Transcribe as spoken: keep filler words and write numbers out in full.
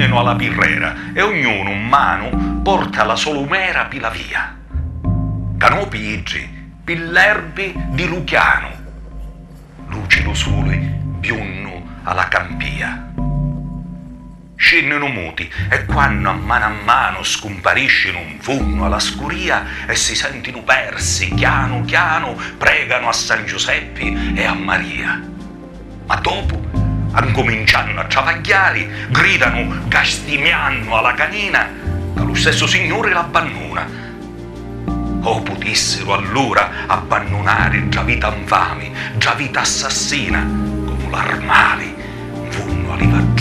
tornino alla pirrera e ognuno un mano porta la solumera pila via. Canopi iggi, pillerbi di Luchiano, luci lo sole biunnu alla campia. Scendono muti e quando a mano a mano scompariscono un funno alla scuria e si sentono persi, chiano chiano pregano a San Giuseppe e a Maria. Ma dopo, ancominciando a travagliare, gridano castigniano alla canina che lo stesso Signore l'abbandona. O potessero allora abbandonare già vita infame, già vita assassina, come l'armali, un funno a libertà.